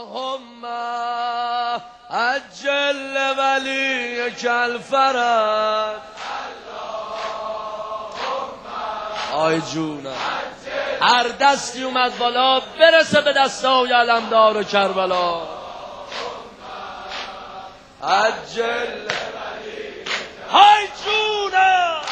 اللهم عجل ولیک الفرج. آی جونم هر دستی اومد بالا برسه به دستای علمدار و کربلا. عجل آی جونم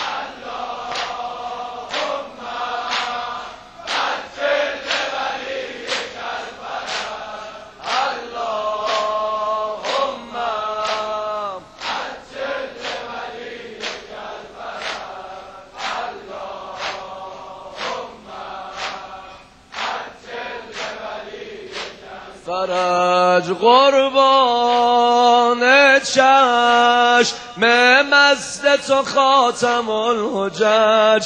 فرج قربان چشم مست تو خاتم الحجج.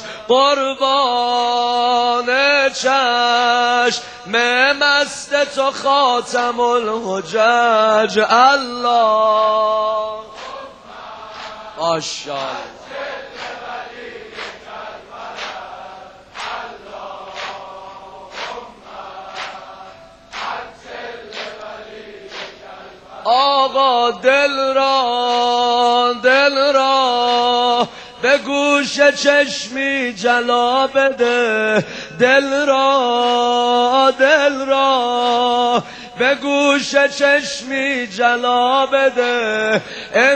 قربان چشم مست تو خاتم الحجج. الله ماشاءالله آقا دل را به گوش چشمی جلا بده. دل را به گوش چشمی جلا بده.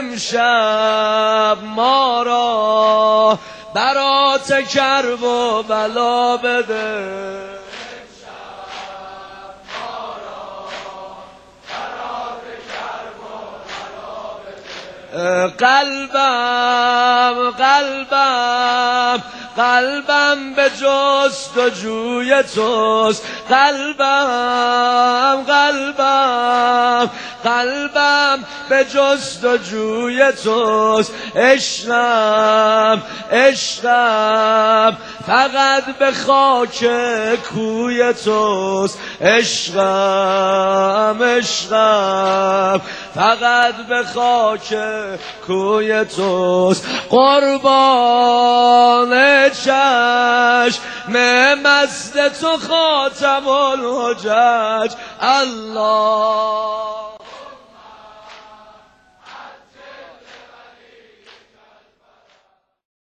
امشب ما را برات کرب و بلا بده. قلبم به جستجوی توست. قلبم به جستجوی توست. عشقم فقط به خاک کوی توست. عشقم فقط به خاک کوی توست. قربان چشم مست تو خاتم الحجج. الله